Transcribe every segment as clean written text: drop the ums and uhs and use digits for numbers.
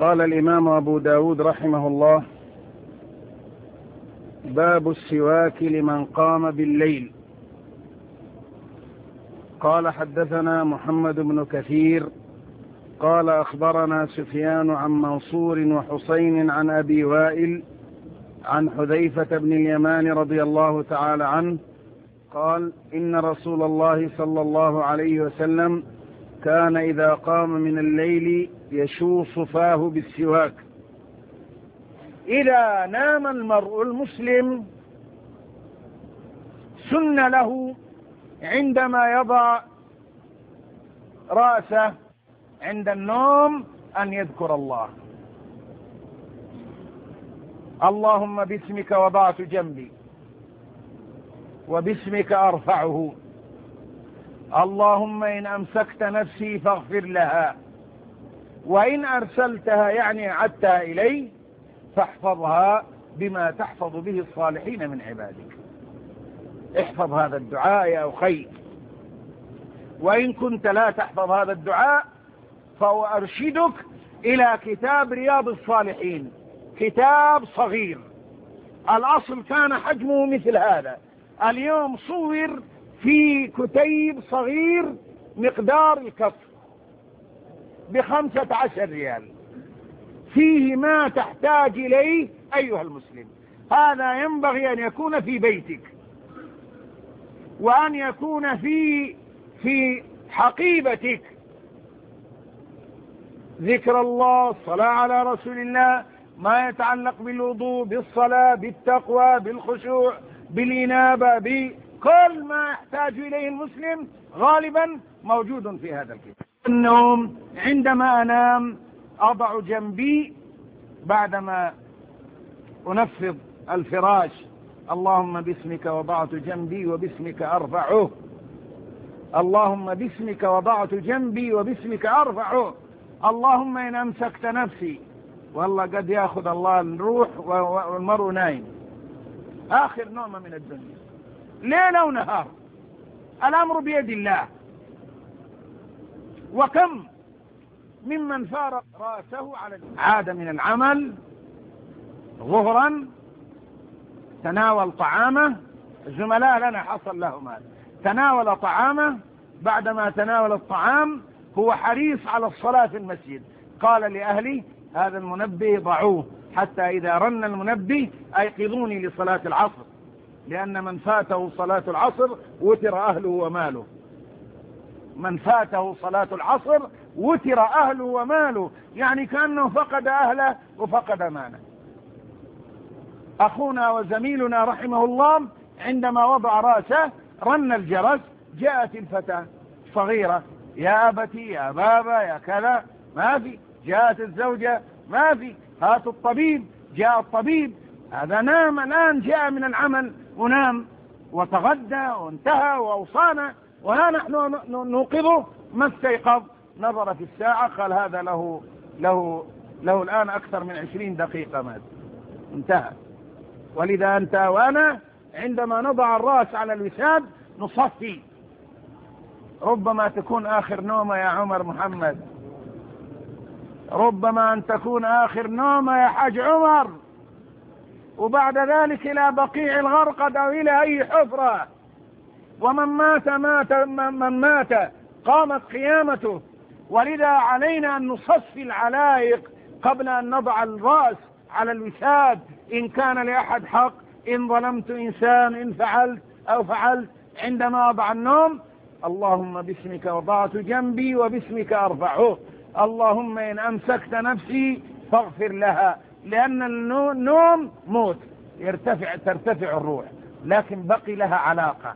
قال الإمام أبو داود رحمه الله: باب السواك لمن قام بالليل. قال: حدثنا محمد بن كثير قال: أخبرنا سفيان عن منصور وحسين عن أبي وائل عن حذيفة بن اليمان رضي الله تعالى عنه قال: إن رسول الله صلى الله عليه وسلم كان إذا قام من الليل يشوص فاه بالسواك. إذا نام المرء المسلم سن له عندما يضع رأسه عند النوم أن يذكر الله: اللهم باسمك وضعت جنبي وباسمك أرفعه، اللهم إن أمسكت نفسي فاغفر لها، وإن أرسلتها يعني عدتها إلي فاحفظها بما تحفظ به الصالحين من عبادك. احفظ هذا الدعاء يا أخي، وإن كنت لا تحفظ هذا الدعاء فأرشدك إلى كتاب رياض الصالحين، كتاب صغير، الأصل كان حجمه مثل هذا، اليوم صور في كتيب صغير مقدار الكف ب15 ريال، فيه ما تحتاج إليه أيها المسلم. هذا ينبغي أن يكون في بيتك، وأن يكون في حقيبتك، ذكر الله، الصلاة على رسول الله، ما يتعلق بالوضوء، بالصلاة، بالتقوى، بالخشوع، بالإنابة، بكل ما يحتاج إليه المسلم غالبا موجود في هذا الكتاب. النوم: عندما أنام أضع جنبي بعدما أنفض الفراش: اللهم باسمك وضعت جنبي وباسمك أرفعه، اللهم باسمك وضعت جنبي وباسمك أرفعه، اللهم إن أمسكت نفسي. والله قد يأخذ الله الروح والمرء نايم، آخر نومة من الدنيا، ليلة ونهار، الأمر بيد الله. وكم ممن فارق رأسه على عاد من العمل ظهرا، تناول طعامه، الزملاء لنا حصل لهم هذا، تناول طعامه، بعدما تناول الطعام هو حريص على الصلاة في المسجد، قال لأهلي: هذا المنبه ضعوه حتى إذا رن المنبه أيقظوني لصلاة العصر، لأن من فاته صلاة العصر وتر أهله وماله، من فاته صلاة العصر وتر أهله وماله، يعني كأنه فقد أهله وفقد ماله. أخونا وزميلنا رحمه الله عندما وضع رأسه رن الجرس، جاءت الفتاة صغيرة: يا أبتي، يا بابا، يا كذا، ما في. جاءت الزوجة: ما في. هات الطبيب. جاء الطبيب. هذا نام الآن، جاء من العمل ونام وتغدى وانتهى وأوصانا، وها نحن نوقظه ما استيقظ. نظر في الساعة قال: هذا له الآن أكثر من 20 دقيقة مات، انتهى. ولذا أنت وأنا عندما نضع الرأس على الوساد نصفي، ربما تكون آخر نومة يا عمر محمد، ربما أن تكون آخر نومة يا حاج عمر، وبعد ذلك إلى بقيع الغرقد أو إلى أي حفرة، ومن مات قامت قيامته. ولذا علينا أن نصفي العلائق قبل أن نضع الرأس على الوساد، إن كان لأحد حق، إن ظلمت إنسان، إن فعلت أو فعلت. عندما أضع النوم: اللهم باسمك وضعت جنبي وباسمك أرفعه، اللهم إن أمسكت نفسي فاغفر لها، لأن النوم موت، ترتفع الروح، لكن بقي لها علاقة.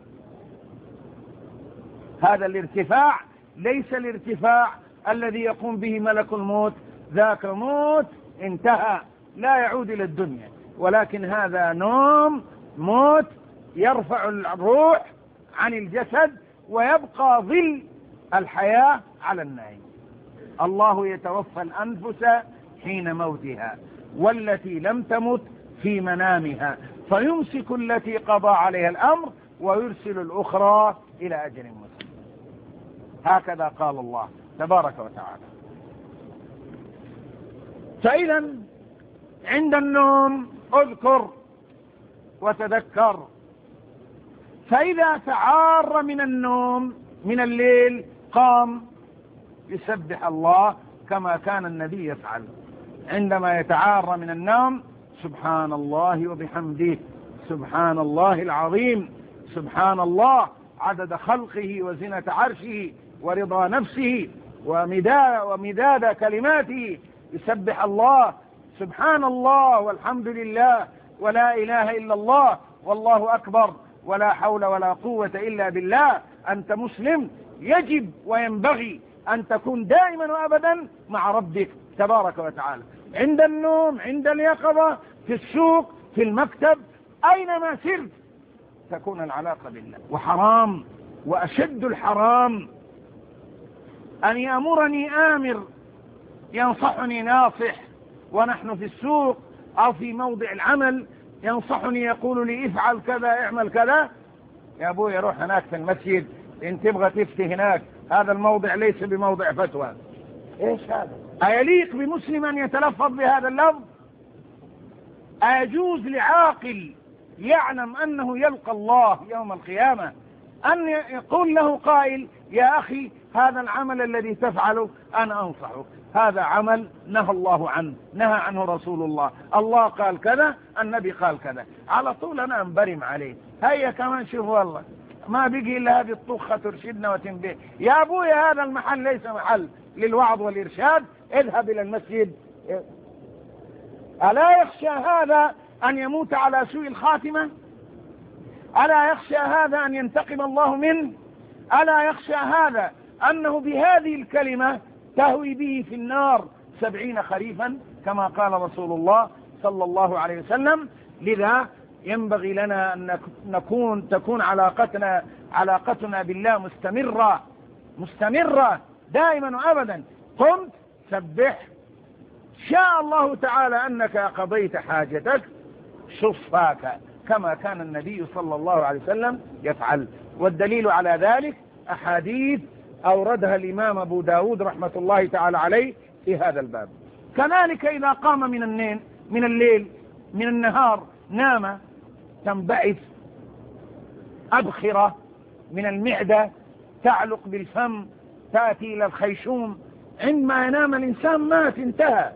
هذا الارتفاع ليس الارتفاع الذي يقوم به ملك الموت، ذاك موت انتهى لا يعود إلى الدنيا، ولكن هذا نوم موت يرفع الروح عن الجسد ويبقى ظل الحياة على النائم. الله يتوفى الأنفس حين موتها والتي لم تمت في منامها، فيمسك التي قضى عليها الأمر ويرسل الأخرى إلى أجل مسمى. هكذا قال الله تبارك وتعالى. فإذا عند النوم اذكر وتذكر، فإذا تعار من النوم من الليل قام يسبح الله كما كان النبي يفعل عندما يتعار من النوم: سبحان الله وبحمده، سبحان الله العظيم، سبحان الله عدد خلقه وزنة عرشه ورضا نفسه ومداد كلماته. يسبح الله سبحان الله والحمد لله ولا إله إلا الله والله أكبر ولا حول ولا قوة إلا بالله. أنت مسلم، يجب وينبغي أن تكون دائما وأبدا مع ربك تبارك وتعالى، عند النوم، عند اليقظة، في السوق، في المكتب، أينما سرت تكون العلاقة بالله. وحرام، وأشد الحرام أن يأمرني آمر، ينصحني ناصح ونحن في السوق أو في موضع العمل، ينصحني يقول لي افعل كذا، اعمل كذا. يا أبوي روح هناك في المسجد إن تبغى تفتي هناك، هذا الموضع ليس بموضع فتوى. إيش هذا؟ أيليق بمسلم أن يتلفظ بهذا اللفظ؟ أيجوز لعاقل يعلم أنه يلقى الله يوم القيامة أن يقول له قائل: يا أخي هذا العمل الذي تفعله أنا أنصحك، هذا عمل نهى الله عنه، نهى عنه رسول الله، الله قال كذا، النبي قال كذا، على طول أنا أنبرم عليه. هيا كمان شوف والله ما بقي إلا هذه الطخة ترشدنا وتنبه. يا أبوي هذا المحل ليس محل للوعظ والإرشاد، اذهب إلى المسجد. ألا يخشى هذا أن يموت على سوء الخاتمة؟ ألا يخشى هذا أن ينتقم الله منه؟ ألا يخشى هذا أنه بهذه الكلمة تهوي به في النار 70 خريفا كما قال رسول الله صلى الله عليه وسلم؟ لذا ينبغي لنا أن تكون علاقتنا بالله مستمرة دائما وأبدا. قمت سبح، شاء الله تعالى أنك قضيت حاجتك، شفاك كما كان النبي صلى الله عليه وسلم يفعل. والدليل على ذلك أحاديث أوردها الإمام أبو داود رحمة الله تعالى عليه في هذا الباب. كذلك إذا قام من الليل من النهار نام، تنبعث أبخرة من المعدة تعلق بالفم تأتي إلى الخيشوم، عندما ينام الإنسان مات، انتهى.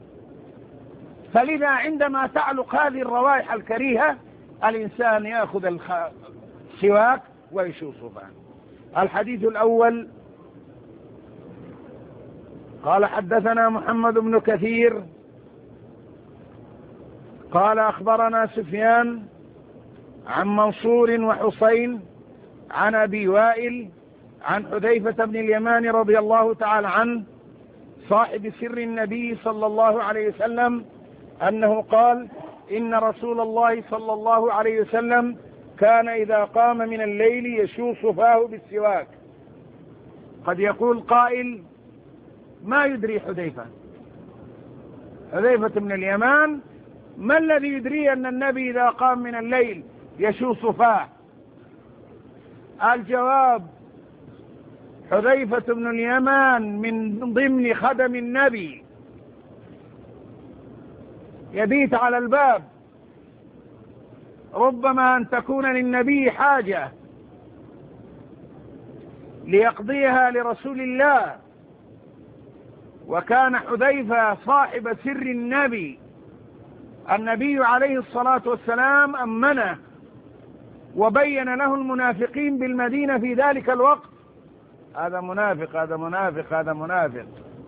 فلذا عندما تعلق هذه الروائح الكريهة الإنسان يأخذ السواك ويشوفه. الحديث الأول قال: حدثنا محمد بن كثير قال أخبرنا سفيان عن منصور وحسين عن أبي وائل عن حذيفة بن اليمان رضي الله تعالى عنه صاحب سر النبي صلى الله عليه وسلم أنه قال: إن رسول الله صلى الله عليه وسلم كان إذا قام من الليل يشوص فاه بالسواك. قد يقول قائل: ما يدري حذيفة بن اليمان، ما الذي يدري أن النبي إذا قام من الليل يشوص فاه؟ الجواب: حذيفة بن اليمان من ضمن خدم النبي، يبيت على الباب، ربما أن تكون للنبي حاجة ليقضيها لرسول الله، وكان حذيفة صاحب سر النبي عليه الصلاة والسلام أمنه وبين له المنافقين بالمدينة في ذلك الوقت: هذا منافق، هذا منافق، هذا منافق.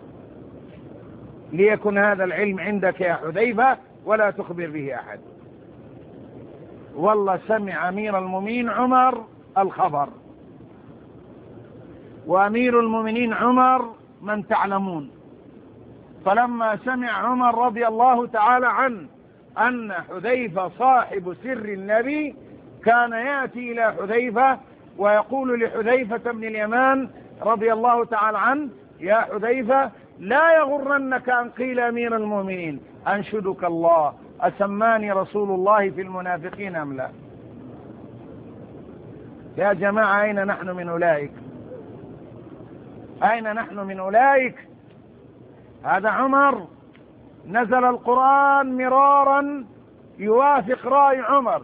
ليكن هذا العلم عندك يا حذيفة ولا تخبر به أحد. والله سمع أمير المؤمنين عمر الخبر، وأمير المؤمنين عمر من تعلمون، فلما سمع عمر رضي الله تعالى عنه أن حذيفة صاحب سر النبي كان يأتي إلى حذيفة ويقول لحذيفة بن اليمان رضي الله تعالى عنه: يا حذيفة لا يغرنك أن قيل أمير المؤمنين، أنشدك الله أسماني رسول الله في المنافقين أم لا؟ يا جماعة أين نحن من أولئك؟ أين نحن من أولئك؟ هذا عمر نزل القرآن مرارا يوافق رأي عمر،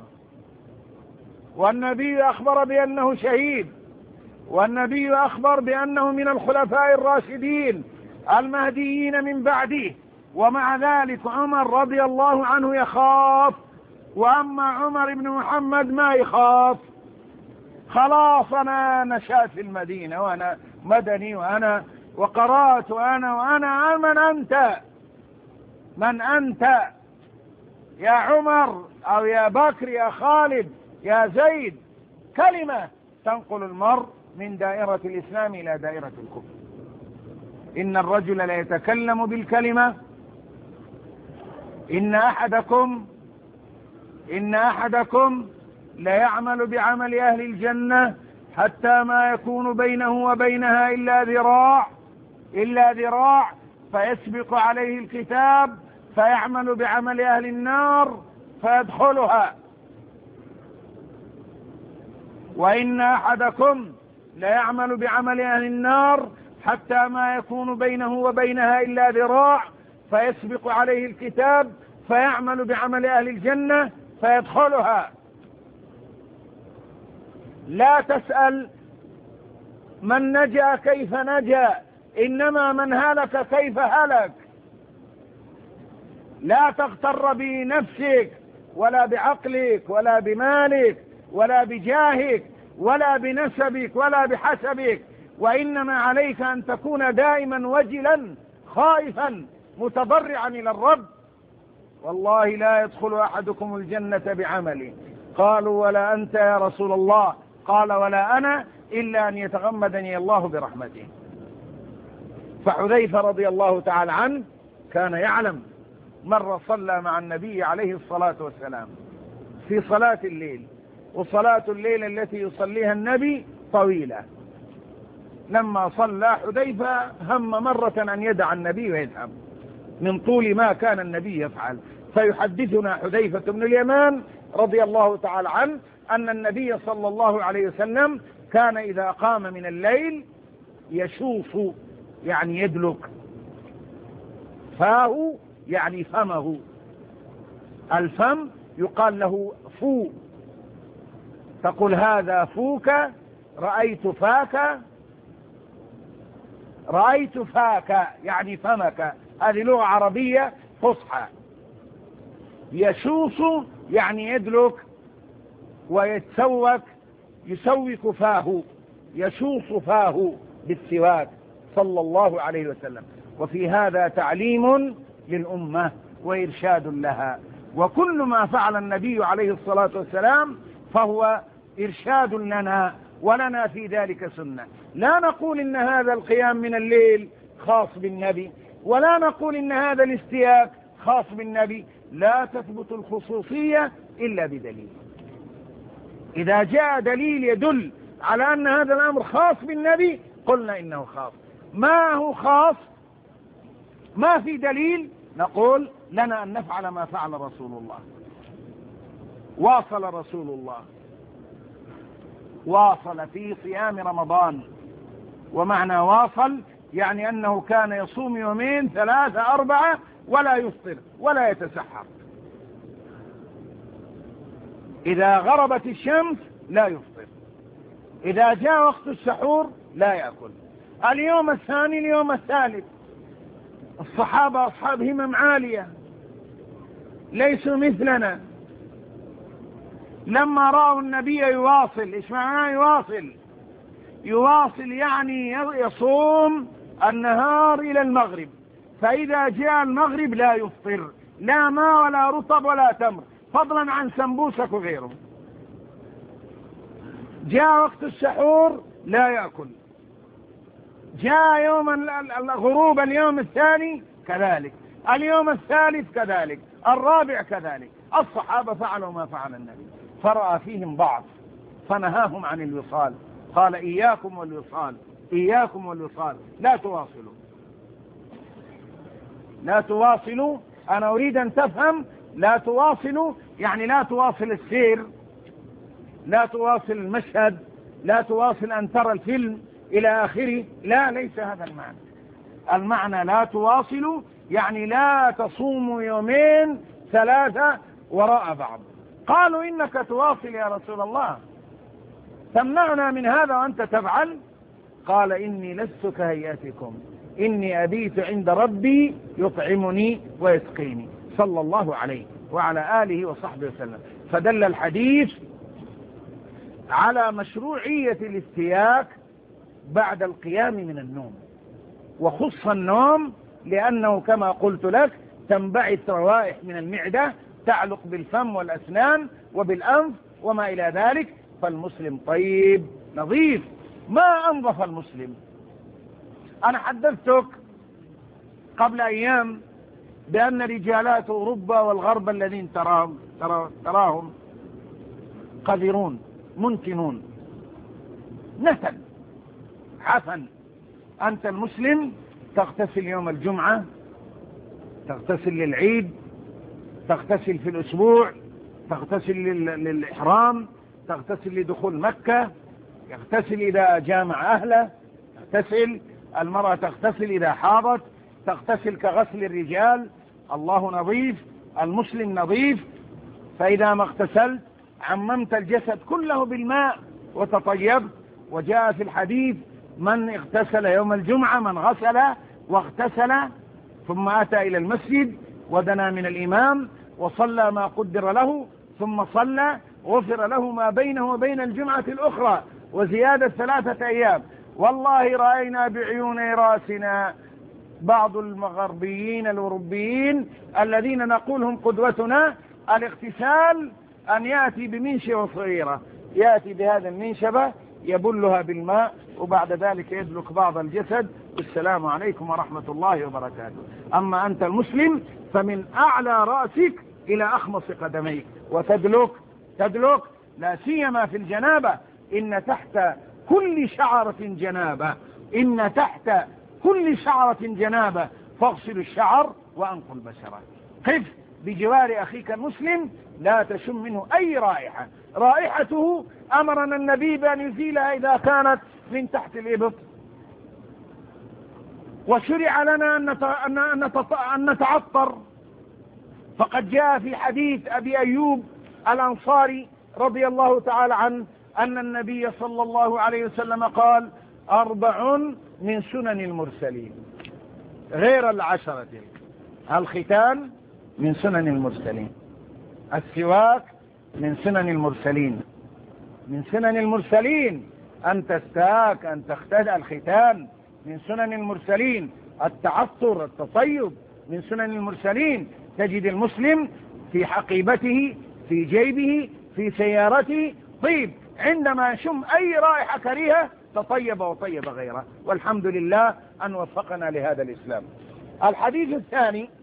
والنبي أخبر بأنه شهيد، والنبي أخبر بأنه من الخلفاء الراشدين المهديين من بعده، ومع ذلك عمر رضي الله عنه يخاف، وأما عمر بن محمد ما يخاف. خلاص أنا نشأت في المدينة وأنا مدني وأنا وقرأت وأنا من أنت؟ من أنت يا عمر أو يا بكر يا خالد يا زيد؟ كلمة تنقل المرء من دائرة الإسلام إلى دائرة الكفر. إن الرجل لا يتكلم بالكلمة، إن أحدكم لا يعمل بعمل أهل الجنة حتى ما يكون بينه وبينها إلا ذراع فيسبق عليه الكتاب فيعمل بعمل أهل النار فيدخلها. وإن أحدكم لا يعمل بعمل أهل النار حتى ما يكون بينه وبينها إلا ذراع فيسبق عليه الكتاب فيعمل بعمل أهل الجنة فيدخلها. لا تسأل من نجا كيف نجا، إنما من هلك كيف هلك. لا تغتر بنفسك ولا بعقلك ولا بمالك ولا بجاهك ولا بنسبك ولا بحسبك، وإنما عليك أن تكون دائما وجلا خائفا متضرعا إلى الرب. والله لا يدخل أحدكم الجنة بعمله. قالوا ولا أنت يا رسول الله؟ قال ولا أنا إلا أن يتغمدني الله برحمته. فحذيفة رضي الله تعالى عنه كان يعلم، مرة صلى مع النبي عليه الصلاة والسلام في صلاة الليل، وصلاة الليل التي يصليها النبي طويلة. لما صلى حذيفة هم مرة أن يدع النبي ويذهب من طول ما كان النبي يفعل. فيحدثنا حذيفة بن اليمان رضي الله تعالى عنه أن النبي صلى الله عليه وسلم كان إذا قام من الليل يشوف يعني يدلك، فاه يعني فمه، الفم يقال له فو، تقول هذا فوك، رأيت فاك يعني فمك. هذه لغة عربية فصحى. يشوص يعني يدلك ويتسوك، يسوك فاه، يشوص فاه بالسواك صلى الله عليه وسلم. وفي هذا تعليم للأمة وإرشاد لها، وكل ما فعل النبي عليه الصلاة والسلام فهو إرشاد لنا، ولنا في ذلك سنة. لا نقول إن هذا القيام من الليل خاص بالنبي، ولا نقول إن هذا الاستياك خاص بالنبي. لا تثبت الخصوصية إلا بدليل. إذا جاء دليل يدل على أن هذا الأمر خاص بالنبي قلنا إنه خاص. ما هو خاص ما في دليل نقول لنا أن نفعل ما فعل رسول الله. واصل رسول الله، واصل في صيام رمضان، ومعنى واصل يعني أنه كان يصوم يومين 3 4 ولا يفطر ولا يتسحر. إذا غربت الشمس لا يفطر، إذا جاء وقت السحور لا يأكل. اليوم الثاني اليوم الثالث. الصحابة أصحاب همم عالية ليسوا مثلنا. لما رأوا النبي يواصل، إيش معناه يواصل؟ يواصل يعني يصوم النهار إلى المغرب، فإذا جاء المغرب لا يفطر، لا ماء ولا رطب ولا تمر، فضلا عن سمبوسك وغيره. جاء وقت السحور لا يأكل، جاء يوم الغروب اليوم الثاني كذلك، اليوم الثالث كذلك، الرابع كذلك. الصحابة فعلوا ما فعل النبي، فرأى فيهم ضعف فنهاهم عن الوصال. قال إياكم والوصال، إياكم والوصال، لا تواصلوا، لا تواصلوا. أنا أريد أن تفهم، لا تواصلوا يعني لا تواصل السير، لا تواصل المشهد، لا تواصل أن ترى الفيلم إلى آخره. لا، ليس هذا المعنى. المعنى لا تواصلوا يعني لا تصوموا يومين ثلاثة وراء بعض. قالوا إنك تواصل يا رسول الله، تمنعنا من هذا وأنت تفعل؟ قال إني لست كهيئتكم، إني أبيت عند ربي يطعمني ويسقيني، صلى الله عليه وعلى آله وصحبه وسلم. فدل الحديث على مشروعية الاستياك بعد القيام من النوم، وخص النوم لأنه كما قلت لك تنبعث روائح من المعدة تعلق بالفم والأسنان وبالأنف وما إلى ذلك، فالمسلم طيب نظيف. ما أنظف المسلم؟ أنا حدثتك قبل أيام بأن رجالات أوروبا والغرب الذين تراهم قذرون منتنون. نسل حسن، أنت المسلم تغتسل يوم الجمعة، تغتسل للعيد، تغتسل في الأسبوع، تغتسل للإحرام، تغتسل لدخول مكة، يغتسل إذا جامع أهله، تغتسل المرأة، تغتسل إذا حاضت، تغتسل كغسل الرجال. الله نظيف، المسلم نظيف. فإذا ما اغتسلت عممت الجسد كله بالماء وتطيبت. وجاء في الحديث من اغتسل يوم الجمعة، من غسل واغتسل ثم أتى إلى المسجد ودنا من الإمام وصلى ما قدر له ثم صلى غفر له ما بينه وبين الجمعة الأخرى وزيادة 3 أيام. والله رأينا بعيون راسنا بعض المغربيين الأوروبيين الذين نقولهم قدوتنا الاغتسال أن يأتي بمنشبة صغيرة، يأتي بهذا المنشبة يبلها بالماء وبعد ذلك يدلك بعض الجسد. والسلام عليكم ورحمة الله وبركاته. أما أنت المسلم فمن أعلى رأسك إلى أخمص قدميك وتدلك لا سيما في الجنابة. إن تحت كل شعرة جنابة، إن تحت كل شعرة جنابة، فاغسل الشعر وأنقوا البشرة. قف بجوار أخيك المسلم لا تشم منه أي رائحة، رائحته أمرنا النبي بأن يزيلها إذا كانت من تحت الإبط. وشرع لنا أن نتعطر، فقد جاء في حديث أبي أيوب الأنصاري رضي الله تعالى عنه أن النبي صلى الله عليه وسلم قال 4 من سنن المرسلين غير ال10. الختان من سنن المرسلين، السواك من سنن المرسلين، من سنن المرسلين أن تستاك، أن تختدع. الختان من سنن المرسلين، التعطر التطيب من سنن المرسلين. تجد المسلم في حقيبته، في جيبه، في سيارته طيب، عندما يشم أي رائحة كريهة تطيب وطيب غيره. والحمد لله أن وفقنا لهذا الإسلام. الحديث الثاني